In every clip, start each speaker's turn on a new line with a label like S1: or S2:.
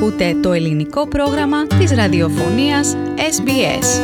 S1: Ακούτε το ελληνικό πρόγραμμα της ραδιοφωνίας SBS.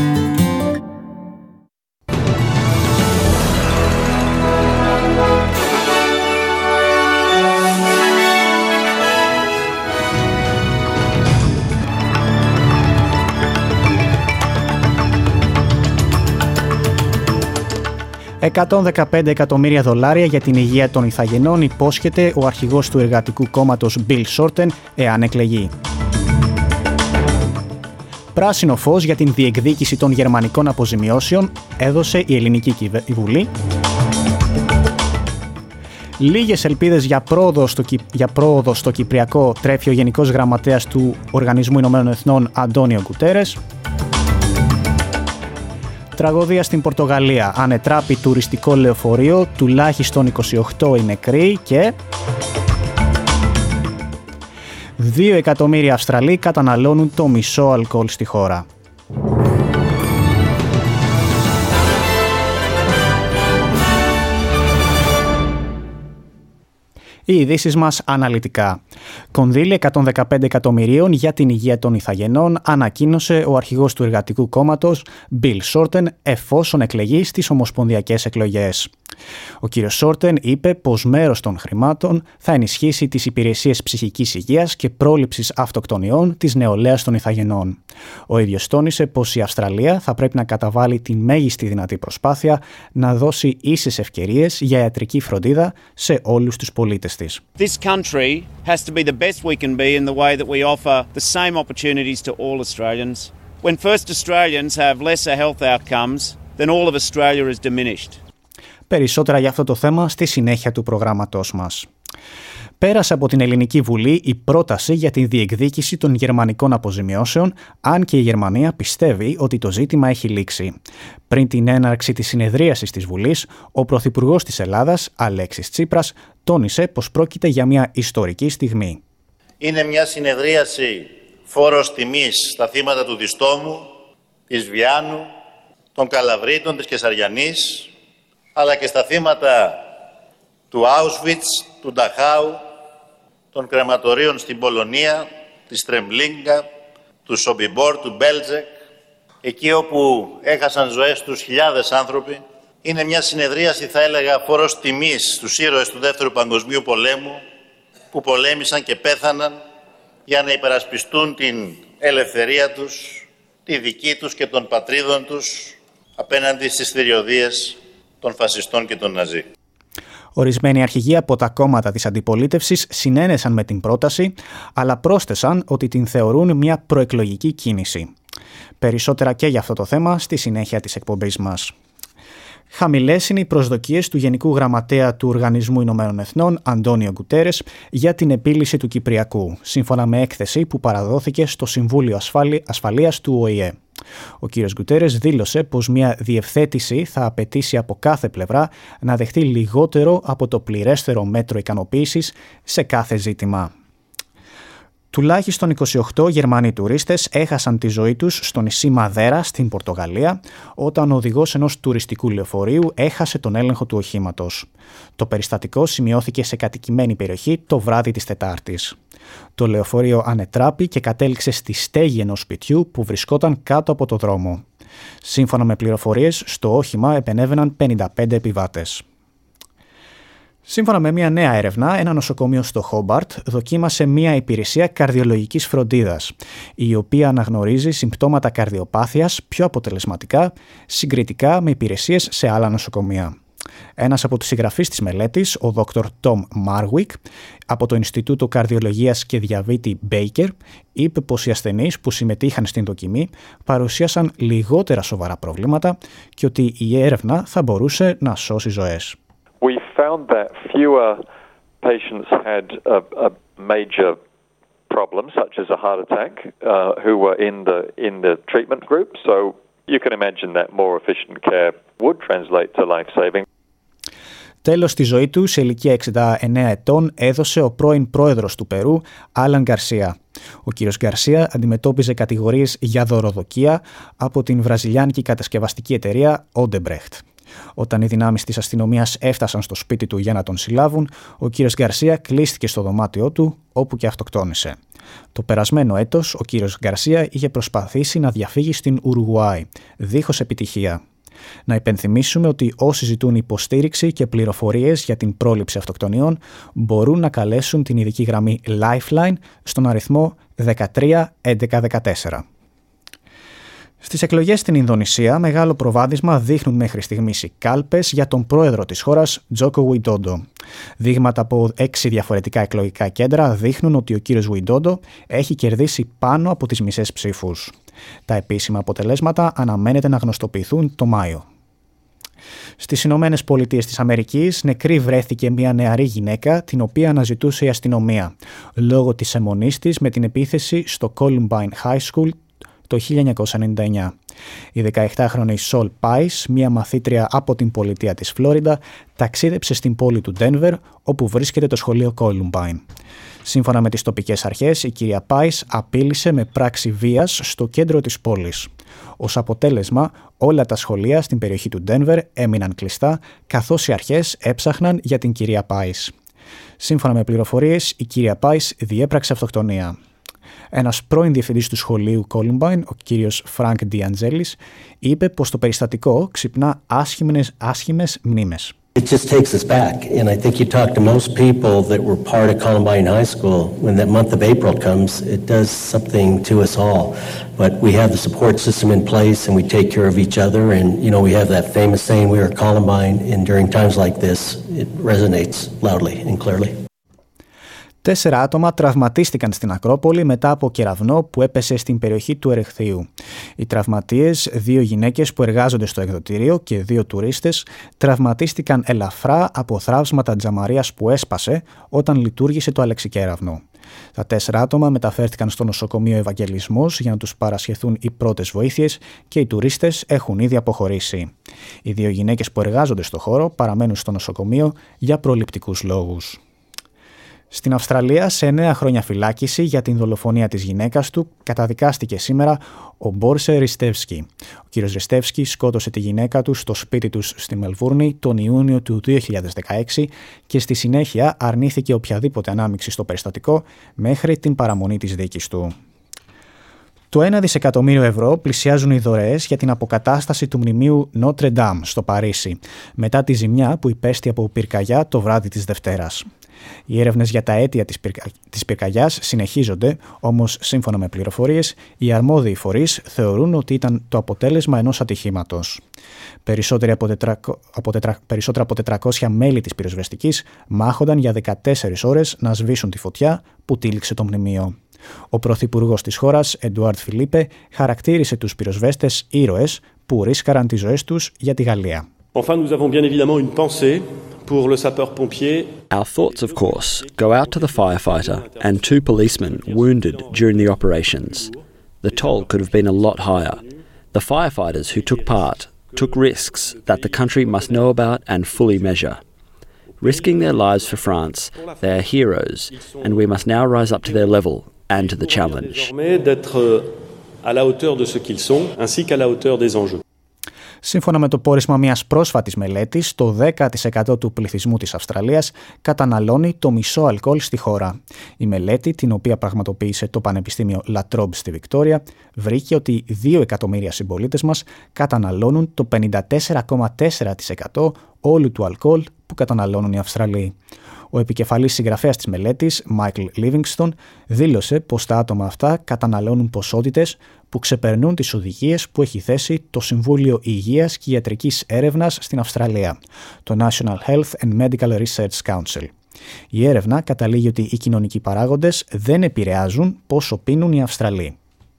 S1: $115 εκατομμύρια για την υγεία των ηθαγενών υπόσχεται ο αρχηγός του Εργατικού Κόμματος Bill Shorten εάν εκλεγεί. Πράσινο φως για την διεκδίκηση των γερμανικών αποζημιώσεων έδωσε η Ελληνική Βουλή. Λίγες ελπίδες για πρόοδο στο Κυπριακό τρέφει ο Γενικός Γραμματέας του Οργανισμού Ηνωμένων Εθνών Αντώνιο Γκουτέρες. Τραγωδία στην Πορτογαλία. Ανετράπη τουριστικό λεωφορείο, τουλάχιστον 28 οι νεκροί και 2 εκατομμύρια Αυστραλοί καταναλώνουν το μισό αλκοόλ στη χώρα. Οι ειδήσεις μας αναλυτικά. Κονδύλια 115 εκατομμυρίων για την υγεία των ηθαγενών ανακοίνωσε ο αρχηγός του Εργατικού Κόμματος Bill Shorten εφόσον εκλεγεί στις ομοσπονδιακές εκλογές. Ο κύριος Shorten είπε πως μέρος των χρημάτων θα ενισχύσει τις υπηρεσίες ψυχικής υγείας και πρόληψης αυτοκτονιών της νεολαίας των ηθαγενών. Ο ίδιος τόνισε πως η Αυστραλία θα πρέπει να καταβάλει τη μέγιστη δυνατή προσπάθεια να δώσει ίσες ευκαιρίες για ιατρική φροντίδα σε όλους τους πολίτες της.
S2: This country has to be the best we can be in the way that we offer the same opportunities to all Australians. When first Australians have lesser health outcomes, then all of Australia is diminished.
S1: Περισσότερα για αυτό το θέμα στη συνέχεια του προγράμματός μας. Πέρασε από την Ελληνική Βουλή η πρόταση για τη διεκδίκηση των γερμανικών αποζημιώσεων, αν και η Γερμανία πιστεύει ότι το ζήτημα έχει λήξει. Πριν την έναρξη της συνεδρίασης της Βουλής, ο Πρωθυπουργός της Ελλάδας, Αλέξης Τσίπρας, τόνισε πως πρόκειται για μια ιστορική στιγμή.
S3: Είναι μια συνεδρίαση φόρος τιμής στα θύματα του Διστόμου, της Βιάνου, των Καλαβρίτων, της Κεσαριανής, αλλά και στα θύματα του Auschwitz, του Νταχάου, των κρεματορίων στην Πολωνία, της Τρεμπλίνκα, του Σομπιμπόρ, του Μπέλτζεκ, εκεί όπου έχασαν ζωές τους χιλιάδες άνθρωποι. Είναι μια συνεδρίαση, θα έλεγα, φόρος τιμής στους ήρωες του Δεύτερου Παγκοσμίου Πολέμου, που πολέμησαν και πέθαναν για να υπερασπιστούν την ελευθερία τους, τη δική τους και των πατρίδων τους, απέναντι στις θηριωδίες των φασιστών και των Ναζί.
S1: Ορισμένοι αρχηγοί από τα κόμματα της αντιπολίτευσης συνένεσαν με την πρόταση, αλλά πρόσθεσαν ότι την θεωρούν μια προεκλογική κίνηση. Περισσότερα και για αυτό το θέμα στη συνέχεια της εκπομπής μας. Χαμηλές είναι οι προσδοκίες του Γενικού Γραμματέα του Οργανισμού Ηνωμένων Εθνών, Αντώνιο Γκουτέρες, για την επίλυση του Κυπριακού, σύμφωνα με έκθεση που παραδόθηκε στο Συμβούλιο Ασφαλείας του ΟΗΕ. Ο κ. Γκουτέρες δήλωσε πως μια διευθέτηση θα απαιτήσει από κάθε πλευρά να δεχτεί λιγότερο από το πληρέστερο μέτρο ικανοποίησης σε κάθε ζήτημα. Τουλάχιστον 28 Γερμανοί τουρίστες έχασαν τη ζωή τους στο νησί Μαδέρα στην Πορτογαλία όταν ο οδηγός ενός τουριστικού λεωφορείου έχασε τον έλεγχο του οχήματος. Το περιστατικό σημειώθηκε σε κατοικημένη περιοχή το βράδυ της Τετάρτης. Το λεωφορείο ανετράπη και κατέληξε στη στέγη ενός σπιτιού που βρισκόταν κάτω από το δρόμο. Σύμφωνα με πληροφορίες, στο όχημα επενέβαιναν 55 επιβάτες. Σύμφωνα με μια νέα έρευνα, ένα νοσοκομείο στο Χόμπαρτ δοκίμασε μια υπηρεσία καρδιολογικής φροντίδας, η οποία αναγνωρίζει συμπτώματα καρδιοπάθειας πιο αποτελεσματικά συγκριτικά με υπηρεσίες σε άλλα νοσοκομεία. Ένας από τους συγγραφείς της μελέτης, ο Dr. Tom Marwick, από το Ινστιτούτο Καρδιολογίας και Διαβήτη Baker, είπε πως οι ασθενείς που συμμετείχαν στην δοκιμή παρουσίασαν λιγότερα σοβαρά προβλήματα και ότι η έρευνα θα μπορούσε να σώσει ζωές.
S4: We found that fewer patients had a major problem, such as a heart attack, who were in the treatment group. So you can imagine that more efficient care would translate to life saving.
S1: Τέλος στη ζωή του, σε ηλικία 69 ετών, έδωσε ο πρώην πρόεδρος του Περού, Άλαν Γκαρσία. Ο κύριος Γκαρσία αντιμετώπιζε κατηγορίες για δωροδοκία από την βραζιλιάνικη κατασκευαστική εταιρεία Odebrecht. Όταν οι δυνάμεις της αστυνομίας έφτασαν στο σπίτι του για να τον συλλάβουν, ο κύριος Γκαρσία κλείστηκε στο δωμάτιό του, όπου και αυτοκτόνησε. Το περασμένο έτος ο κύριος Γκαρσία είχε προσπαθήσει να διαφύγει στην Ουρουγουάη, δίχως επιτυχία. Να υπενθυμίσουμε ότι όσοι ζητούν υποστήριξη και πληροφορίες για την πρόληψη αυτοκτονιών μπορούν να καλέσουν την ειδική γραμμή Lifeline στον αριθμό 13 11 14. Στις εκλογές στην Ινδονησία, μεγάλο προβάδισμα δείχνουν μέχρι στιγμής οι κάλπες για τον πρόεδρο της χώρας, Τζόκο Ουιντόντο. Δείγματα από 6 διαφορετικά εκλογικά κέντρα δείχνουν ότι ο κύριος Ουιντόντο έχει κερδίσει πάνω από τις μισές ψήφους. Τα επίσημα αποτελέσματα αναμένεται να γνωστοποιηθούν το Μάιο. Στις Ηνωμένες Πολιτείες της Αμερικής νεκρή βρέθηκε μια νεαρή γυναίκα την οποία αναζητούσε η αστυνομία λόγω της αιμονής της με την επίθεση στο Columbine High School το 1999. Η 16χρονη Σολ Πάις, μια μαθήτρια από την πολιτεία της Φλόριντα, ταξίδεψε στην πόλη του Ντένβερ, όπου βρίσκεται το σχολείο Columbine. Σύμφωνα με τις τοπικές αρχές, η κυρία Πάις απείλησε με πράξη βίας στο κέντρο της πόλης. Ως αποτέλεσμα, όλα τα σχολεία στην περιοχή του Ντένβερ έμειναν κλειστά, καθώς οι αρχές έψαχναν για την κυρία Πάις. Σύμφωνα με πληροφορίες, η κυρία Πάις διέπραξε αυτοκτονία. Ένας πρώην διευθυντής του σχολείου Columbine, ο κύριος Φρανκ Ντιαντζέλης, είπε πως το περιστατικό ξυπνά άσχημες μνήμες.
S5: It just takes us back, and I think you talk to most people that were part of Columbine High School, when that month of April comes, it does something to us all. But we have the support system in place, and we take care of each other, and, you know, we have that famous saying, we are Columbine, and during times like this, it resonates loudly and clearly.
S1: 4 άτομα τραυματίστηκαν στην Ακρόπολη μετά από κεραυνό που έπεσε στην περιοχή του Ερεχθείου. Οι τραυματίες, 2 γυναίκες που εργάζονται στο εκδοτήριο και 2 τουρίστες, τραυματίστηκαν ελαφρά από θράψματα τζαμαρίας που έσπασε όταν λειτουργήσε το αλεξικέραυνο. Τα 4 άτομα μεταφέρθηκαν στο νοσοκομείο Ευαγγελισμός για να τους παρασχεθούν οι πρώτες βοήθειες και οι τουρίστες έχουν ήδη αποχωρήσει. Οι 2 γυναίκες που εργάζονται στο χώρο παραμένουν στο νοσοκομείο για προληπτικούς λόγους. Στην Αυστραλία, σε 9 χρόνια φυλάκιση για την δολοφονία της γυναίκας του, καταδικάστηκε σήμερα ο Μπόρσε Ριστεύσκι. Ο κύριος Ριστεύσκι σκότωσε τη γυναίκα του στο σπίτι τους στη Μελβούρνη τον Ιούνιο του 2016 και στη συνέχεια αρνήθηκε οποιαδήποτε ανάμειξη στο περιστατικό μέχρι την παραμονή της δίκης του. Το 1 δισεκατομμύριο ευρώ πλησιάζουν οι δωρεές για την αποκατάσταση του μνημείου Notre Dame στο Παρίσι, μετά τη ζημιά που υπέστη από πυρκαγιά το βράδυ της Δευτέρας. Οι έρευνες για τα αίτια της πυρκαγιάς συνεχίζονται, όμως σύμφωνα με πληροφορίες, οι αρμόδιοι φορείς θεωρούν ότι ήταν το αποτέλεσμα ενός ατυχήματος. Περισσότερα από 400 μέλη της πυροσβεστικής μάχονταν για 14 ώρες να σβήσουν τη φωτιά που τύλιξε το μνημείο. Ο πρωθυπουργός της χώρας, Εντουάρντ Φιλίπε, χαρακτήρισε τους πυροσβέστες ήρωες που ρίσκαραν τις ζωές τους για τη Γαλλία.
S6: Enfin, nous avons bien évidemment une pensée pour le sapeur-pompier.
S7: Our thoughts, of course, go out to the firefighter and 2 policemen wounded during the operations. The toll could have been a lot higher. The firefighters who took part took risks that the country must know about and fully measure. Risking their lives for France, they are heroes, and we must now rise up to their level and to the challenge.
S6: D'être à la hauteur de ce qu'ils sont, ainsi qu'à la hauteur des enjeux.
S1: Σύμφωνα με το πόρισμα μιας πρόσφατης μελέτης, το 10% του πληθυσμού της Αυστραλίας καταναλώνει το μισό αλκοόλ στη χώρα. Η μελέτη, την οποία πραγματοποίησε το Πανεπιστήμιο La Trobe στη Βικτόρια, βρήκε ότι 2 εκατομμύρια συμπολίτες μας καταναλώνουν το 54,4% όλου του αλκοόλ που καταναλώνουν οι Αυστραλοί. Ο επικεφαλής συγγραφέας της μελέτης, Μάικλ Λίβινγκστον, δήλωσε πως τα άτομα αυτά καταναλώνουν ποσότητες που ξεπερνούν τις οδηγίες που έχει θέσει το Συμβούλιο Υγείας και Ιατρικής Έρευνας στην Αυστραλία, το National Health and Medical Research Council. Η έρευνα καταλήγει ότι οι κοινωνικοί παράγοντες δεν επηρεάζουν πόσο πίνουν οι Αυστραλοί.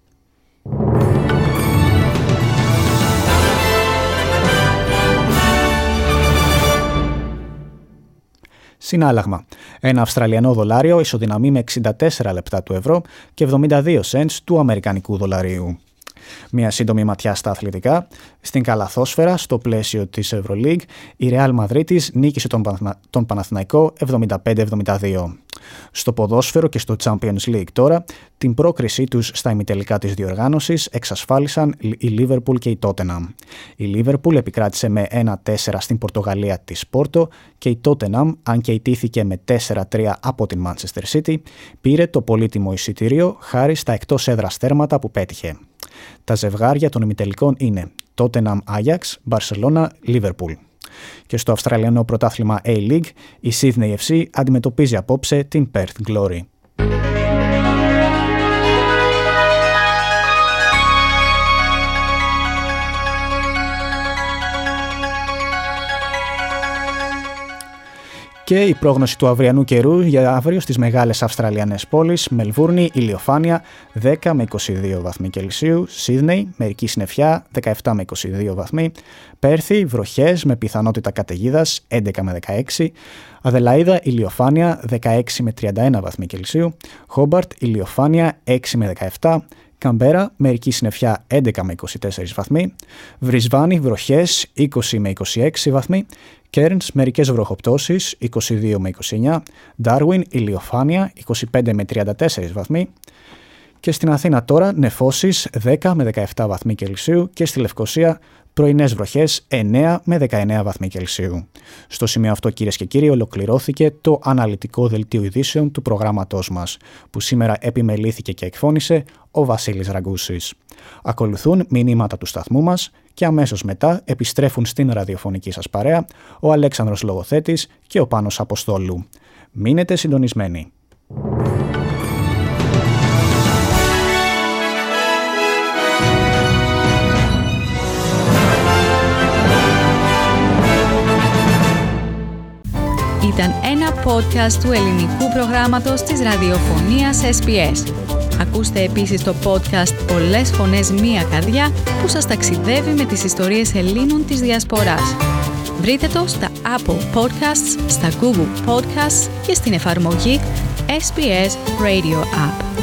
S1: Συνάλλαγμα. Ένα Αυστραλιανό δολάριο ισοδυναμεί με 64 λεπτά του ευρώ και 72 cents του αμερικανικού δολαρίου. Μια σύντομη ματιά στα αθλητικά. Στην καλαθόσφαιρα, στο πλαίσιο της Euroleague, η Real Μαδρίτης νίκησε τον Παναθηναϊκό 75-72. Στο ποδόσφαιρο και στο Champions League τώρα, την πρόκρισή τους στα ημιτελικά της διοργάνωσης εξασφάλισαν η Liverpool και η Tottenham. Η Liverpool επικράτησε με 1-4 στην Πορτογαλία της Πόρτο και η Tottenham, αν και ιτήθηκε με 4-3 από την Manchester City, πήρε το πολύτιμο εισιτήριο χάρη στα εκτός έδρας τέρματα που πέτυχε. Τα ζευγάρια των ημιτελικών είναι Tottenham Ajax, Barcelona, Liverpool. Και στο Αυστραλιανό πρωτάθλημα A-League, η Sydney FC αντιμετωπίζει απόψε την Perth Glory. Και η πρόγνωση του αυριανού καιρού για αύριο στις μεγάλες Αυστραλιανές πόλεις: Μελβούρνη, ηλιοφάνεια 10 με 22 βαθμοί Κελσίου, Σίδνεϊ, μερική συννεφιά 17 με 22 βαθμοί, Πέρθη, βροχές με πιθανότητα καταιγίδας 11 με 16, Αδελαΐδα, ηλιοφάνεια 16 με 31 βαθμοί Κελσίου, Χόμπαρτ, ηλιοφάνεια 6 με 17, Καμπέρα, μερική συννεφιά 11 με 24 βαθμοί, Βρισβάνη, βροχές 20 με 26 βαθμοί, Κέρνς, μερικές βροχοπτώσεις 22 με 29, Ντάρουιν, ηλιοφάνεια 25 με 34 βαθμοί και στην Αθήνα τώρα νεφώσεις 10 με 17 βαθμοί Κελσίου και στη Λευκοσία πρωινές βροχές 9 με 19 βαθμοί Κελσίου. Στο σημείο αυτό, κυρίες και κύριοι, ολοκληρώθηκε το αναλυτικό δελτίο ειδήσεων του προγράμματός μας, που σήμερα επιμελήθηκε και εκφώνησε ο Βασίλης Ραγκούσης. Ακολουθούν μηνύματα του σταθμού μας και αμέσως μετά επιστρέφουν στην ραδιοφωνική σας παρέα ο Αλέξανδρος Λογοθέτης και ο Πάνος Αποστόλου. Μείνετε συντονισμένοι.
S8: Ήταν ένα podcast του ελληνικού προγράμματος της ραδιοφωνίας SBS. Ακούστε επίσης το podcast «Πολλές φωνές, μία καρδιά» που σας ταξιδεύει με τις ιστορίες Ελλήνων της Διασποράς. Βρείτε το στα Apple Podcasts, στα Google Podcasts και στην εφαρμογή SBS Radio App.